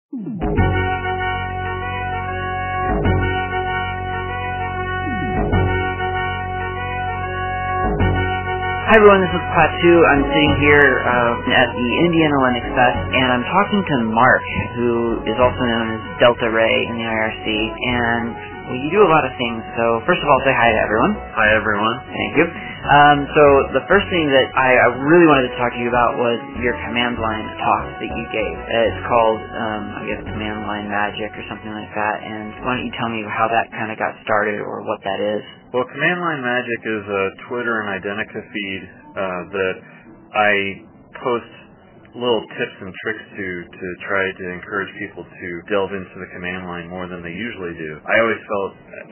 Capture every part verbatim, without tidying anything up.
Hi everyone, this is Klaatu. I'm sitting here uh, at the Indiana Linux Fest, and I'm talking to Mark, who is also known as Delta Ray in the I R C, and well, you do a lot of things. So first of all, say hi to everyone. Hi everyone. Thank you. Um, so the first thing that I, I really wanted to talk to you about was your command line talk that you gave. It's called, um, I guess, Command Line Magic or something like that, and why don't you tell me how that kind of got started or what that is? Well, Command Line Magic is a Twitter and Identica feed uh, that I post little tips and tricks to to try to encourage people to delve into the command line more than they usually do. I always felt,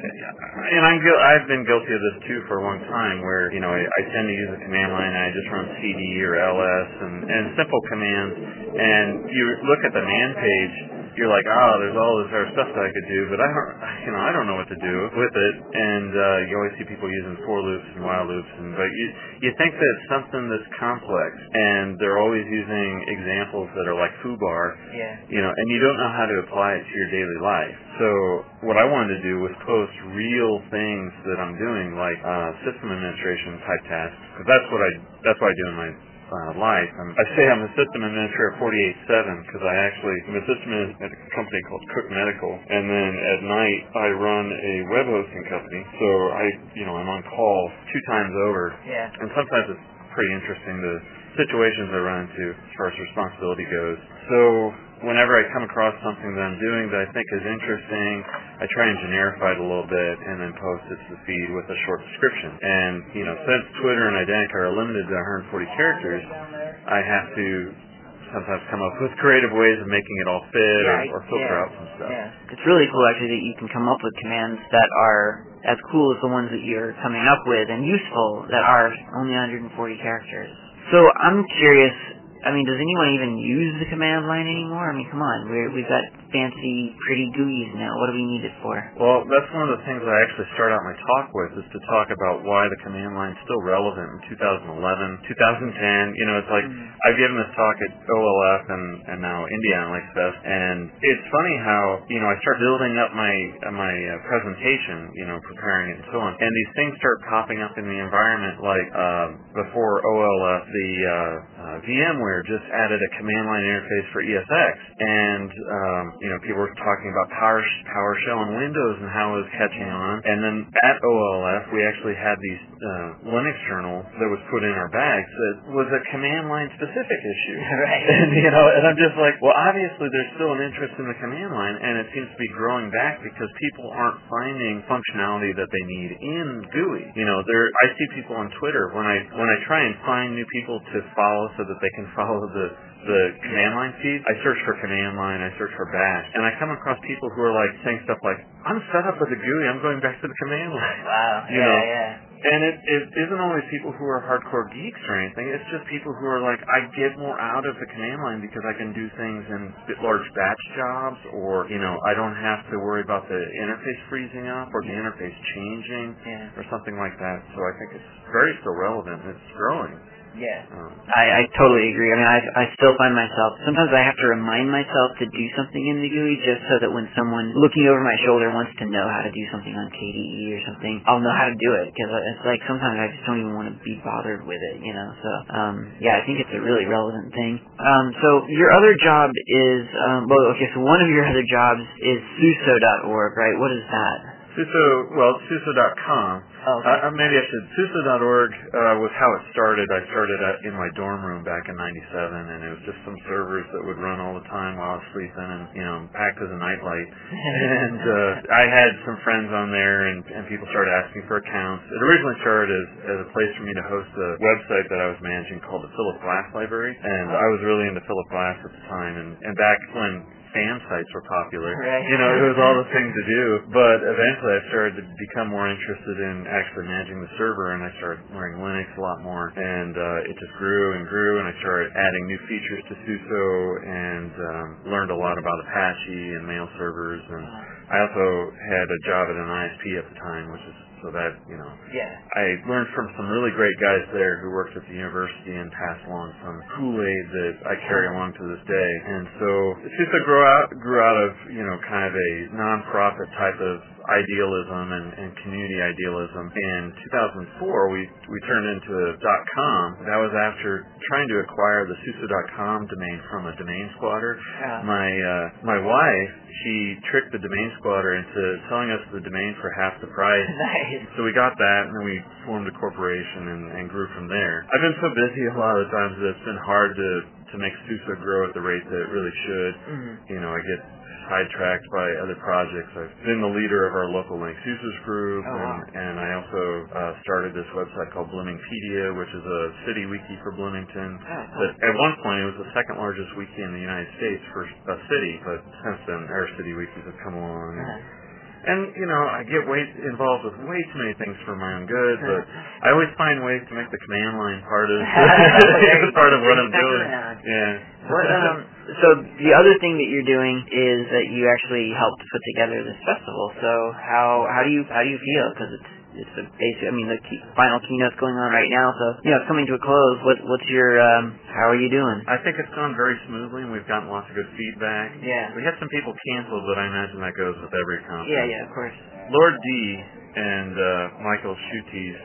and I'm I've been guilty of this too for a long time, where you know I, I tend to use the command line and I just run C D or L S and, and simple commands, and you look at the man page, you're like, oh, there's all this other stuff that I could do, but I don't, you know, I don't know what to do with it. And uh, you always see people using for loops and while loops, and but you you think that it's something that's complex, and they're always using examples that are like foobar, yeah, you know, and you don't know how to apply it to your daily life. So what I wanted to do was post real things that I'm doing, like uh, system administration type tasks, because that's what I that's what I do in my Uh, life. I'm, I say I'm a system administrator forty-eight seven because I actually am a system administrator at a company called Cook Medical, and then at night I run a web hosting company. So I, you know, I'm on call two times over, yeah, and sometimes it's pretty interesting the situations I run into as far as responsibility goes. So whenever I come across something that I'm doing that I think is interesting, I try and generify it a little bit and then post it to the feed with a short description. And, you know, since Twitter and Identica are limited to one hundred forty characters, I have to sometimes come up with creative ways of making it all fit yeah, or, or filter yeah, out some stuff. Yeah. It's really cool actually that you can come up with commands that are as cool as the ones that you're coming up with and useful that are only one hundred forty characters. So I'm curious, I mean, does anyone even use the command line anymore? I mean, come on, we're, we've got fancy, pretty G U Is now. What do we need it for? Well, that's one of the things I actually start out my talk with, is to talk about why the command line is still relevant in two thousand eleven, two thousand ten. You know, it's like, mm. I've given this talk at O L F and, and now Indiana Linux Fest, and it's funny how, you know, I start building up my uh, my uh, presentation, you know, preparing it and so on, and these things start popping up in the environment, like uh, before O L F, the uh, uh, VMware just added a command line interface for E S X, and um, you know, people were talking about Power PowerShell on Windows and how it was catching on. And then at O L F, we actually had these uh, Linux journals that was put in our bags that was a command line specific issue. Right. And you know, and I'm just like, well, obviously there's still an interest in the command line, and it seems to be growing back because people aren't finding functionality that they need in G U I. You know, there I see people on Twitter when I when I try and find new people to follow so that they can follow the the command line feed, I search for command line, I search for bash, and I come across people who are like saying stuff like, I'm set up with the G U I, I'm going back to the command line. Wow, you yeah, know? yeah. And it, it isn't always people who are hardcore geeks or anything, it's just people who are like, I get more out of the command line because I can do things in large batch jobs, or, you know, I don't have to worry about the interface freezing up or the interface changing, yeah, or something like that. So I think it's very still relevant, it's growing. Yeah, um, I, I totally agree. I mean, I, I still find myself, sometimes I have to remind myself to do something in the G U I just so that when someone looking over my shoulder wants to know how to do something on K D E or something, I'll know how to do it, because it's like sometimes I just don't even want to be bothered with it, you know, so, um, yeah, I think it's a really relevant thing. Um, so your other job is, um, well, okay, so one of your other jobs is suso dot org, right? What is that? Suso, well, suso dot com. Oh, okay. uh, maybe I should. suso dot org uh, was how it started. I started at, in my dorm room back in ninety-seven, and it was just some servers that would run all the time while I was sleeping, and, you know, packed as a nightlight. and uh, I had some friends on there, and, and people started asking for accounts. It originally started as, as a place for me to host a website that I was managing called the Philip Glass Library, and I was really into Philip Glass at the time, and, and back when fan sites were popular. Right. You know, it was all the thing to do. But eventually I started to become more interested in actually managing the server, and I started learning Linux a lot more. And uh, it just grew and grew, and I started adding new features to SUSE, and um, learned a lot about Apache and mail servers. And I also had a job at an I S P at the time, which is So that, you know, yeah. I learned from some really great guys there who worked at the university and passed along some Kool-Aid that I carry along to this day. And so SUSE grew out, grew out of, you know, kind of a nonprofit type of idealism and, and community idealism. In two thousand four, we we turned into a .com. That was after trying to acquire the SUSE dot com domain from a domain squatter. Yeah. My uh, my wife, she tricked the domain squatter into selling us the domain for half the price. Nice. So we got that, and then we formed a corporation and, and grew from there. I've been so busy a lot of the times that it's been hard to to make SUSE grow at the rate that it really should. Mm-hmm. You know, I get sidetracked by other projects. I've been the leader of our local Linux users group, oh, and, wow. and I also uh, started this website called Bloomingpedia, which is a city wiki for Bloomington. Oh, cool. But at one point, it was the second largest wiki in the United States for a city, but since then, our city wikis have come along. Uh-huh. And, you know, I get way involved with way too many things for my own good, but I always find ways to make the command line part of part of what I'm doing. Yeah. What, um, so the other thing that you're doing is that you actually helped put together this festival. So how how do you how do you feel? Because it's it's a basic. I mean, the key, final keynote's going on right now, so you know it's coming to a close. What what's your um, how are you doing? I think it's gone very smoothly, and we've gotten lots of good feedback. Yeah. We had some people canceled, but I imagine that goes with every conference. Yeah, yeah, of course. Lord D and uh, Michael Schutties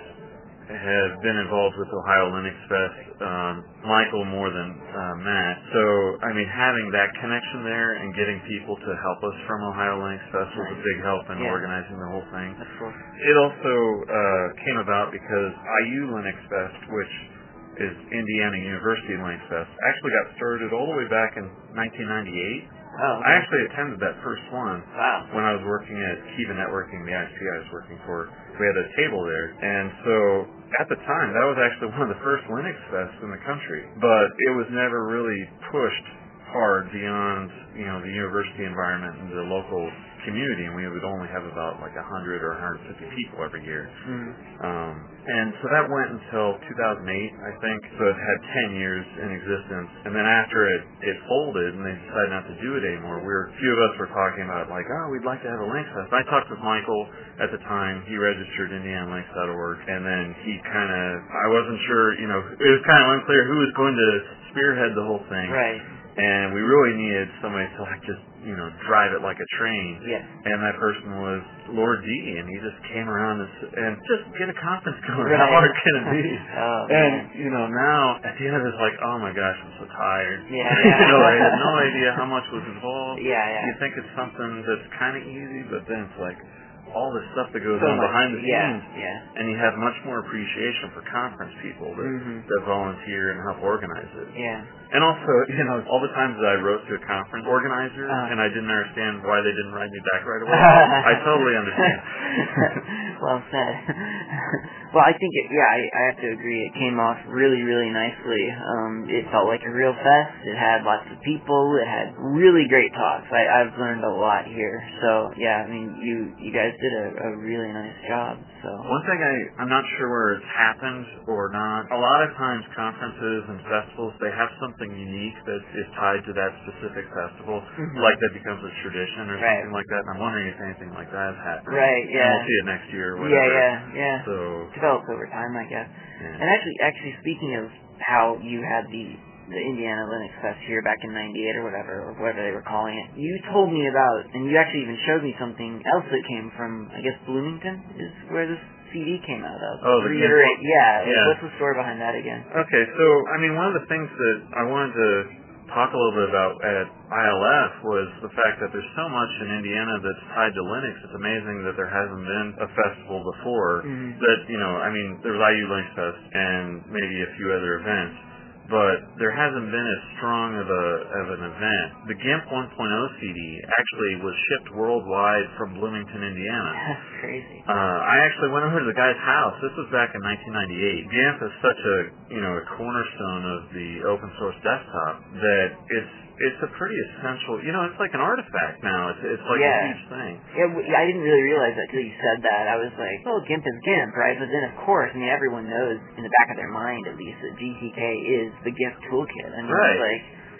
have been involved with Ohio Linux Fest, um, Michael more than uh, Matt. So, I mean, having that connection there and getting people to help us from Ohio Linux Fest was a big help in yeah. organizing the whole thing. That's cool. It also uh, came about because I U Linux Fest, which is Indiana University Linux Fest, actually got started all the way back in nineteen ninety-eight. Oh, okay. I actually attended that first one wow. when I was working at Kiva Networking, the I S P I was working for. We had a table there, and so at the time, that was actually one of the first Linux fests in the country, but it was never really pushed hard beyond, you know, the university environment and the local community, and we would only have about like one hundred or one hundred fifty people every year. Mm. Um, and so that went until two thousand eight, I think, so it had ten years in existence, and then after it, it folded and they decided not to do it anymore, we were, a few of us were talking about like, oh, we'd like to have a Linux Fest. I talked with Michael at the time. He registered Indiana Linux dot org, and then he kind of, I wasn't sure, you know, it was kind of unclear who was going to spearhead the whole thing. Right. And we really needed somebody to like just, you know, drive it like a train. Yeah. And that person was Lord D, and he just came around and, and just get a conference going. Right. How hard can it be? oh, and, man. you know, now, at the end of it, it's like, oh my gosh, I'm so tired. Yeah, you yeah. know, I had no idea how much was involved. Yeah, yeah. You think it's something that's kind of easy, but then it's like, all the stuff that goes so on much, behind the yeah, scenes, yeah. and you have much more appreciation for conference people that, mm-hmm. that volunteer and help organize it. Yeah. And also, you know, all the times that I wrote to a conference organizer uh, and I didn't understand why they didn't write me back right away, I totally understand. Well said. Well, I think, it, yeah, I, I have to agree. It came off really, really nicely. Um, it felt like a real fest. It had lots of people. It had really great talks. I, I've learned a lot here. So, yeah, I mean, you you guys did a, a really nice job. So one thing I, I'm not sure where it's happened or not, a lot of times conferences and festivals, they have something unique that is tied to that specific festival, mm-hmm. like that becomes a tradition or right. something like that. And I'm wondering if anything like that has happened. Right, yeah. And we'll see it next year or whatever. Yeah, yeah, yeah. So developed over time, I guess. Yeah. And actually, actually speaking of how you had the the Indiana Linux Fest here back in ninety-eight or whatever, or whatever they were calling it, you told me about, and you actually even showed me something else that came from, I guess, Bloomington is where this C D came out of. Oh, the Reiterate, yeah. yeah. What's the story behind that again? Okay, so, I mean, one of the things that I wanted to talk a little bit about at I L F was the fact that there's so much in Indiana that's tied to Linux. It's amazing that there hasn't been a festival before mm-hmm. that, you know, I mean, there was I U Linux Fest and maybe a few other events, but there hasn't been as strong of a of an event. The GIMP one point oh C D actually was shipped worldwide from Bloomington, Indiana. That's crazy. Uh, I actually went over to the guy's house. This was back in nineteen ninety-eight. GIMP is such a, you know, a cornerstone of the open source desktop that it's it's a pretty essential, you know, it's like an artifact now. It's it's like yeah. a huge thing. Yeah, I didn't really realize that until you said that. I was like, oh, GIMP is GIMP, right? But then, of course, I mean, everyone knows in the back of their mind, at least, that G T K is the GIMP toolkit. I mean, right. it's like,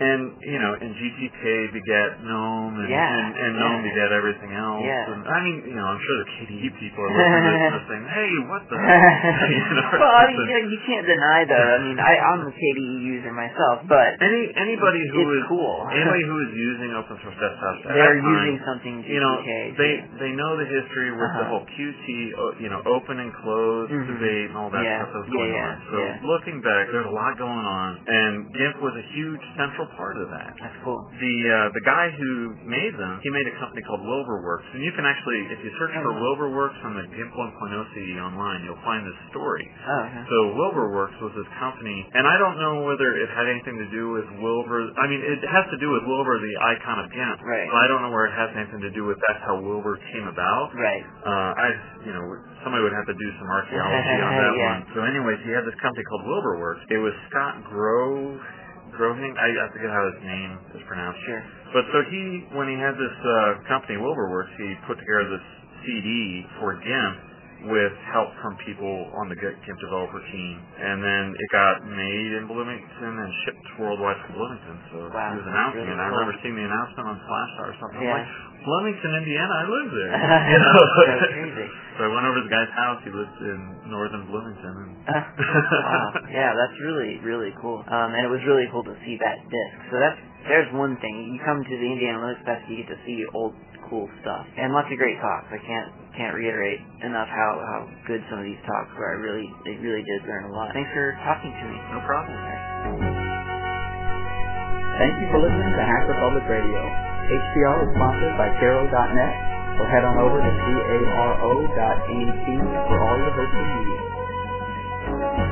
and you know, and G T K begat GNOME, and, yeah. and, and yeah. GNOME begat everything else. Yeah. And, I mean, you know, I'm sure the K D E people are listening to this and saying, "Hey, what the?" you know, well, I mean, you can't deny though. I mean, I, I'm a K D E user myself, but any anybody who it's is cool. anybody who is using open source desktops, they're time, using something G T K. You know, they too. they know the history with uh-huh. the whole Q T, you know, open and closed mm-hmm. debate and all that yeah. stuff that was yeah, going yeah. on. So yeah. looking back, there's a lot going on, and GIMP was a huge central part of that. That's cool. The uh, the guy who made them, he made a company called Wilberworks, and you can actually, if you search oh, for wow. Wilberworks on the GIMP one point oh C D online, you'll find this story. Oh, okay. So Wilberworks was this company, and I don't know whether it had anything to do with Wilbur. I mean, it has to do with Wilbur, the icon of GIMP. Right. But I don't know where it has anything to do with that's how Wilbur came about. Right. Uh, I, you know, somebody would have to do some archaeology on that yeah. one. So, anyways, he had this company called Wilberworks. It was Scott Grove. Groving, I, I forget how his name is pronounced. Sure. But so he, when he had this uh, company, Wilberworks, he put together this C D for GIMP with help from people on the GIMP developer team. And then it got made in Bloomington and shipped worldwide from Bloomington. So wow, he was announcing really it. I cool. remember seeing the announcement on Slashdot or something. Yeah. I'm like, Bloomington, Indiana, I live there. You know? That's crazy. So I went over to the guy's house. He lived in northern Bloomington. And uh, wow. Yeah, that's really, really cool. Um, and it was really cool to see that disc. So that's, there's one thing. You come to the Indiana Linux Fest, you get to see old cool stuff. And lots of great talks. I can't can't reiterate enough how, how good some of these talks were. I really, it really did learn a lot. Thanks for talking to me. No problem. Thank you for listening to Hacker Public Radio. H P R is sponsored by Caro dot net, so head on over to C A R O dot N E T for all your hosting media.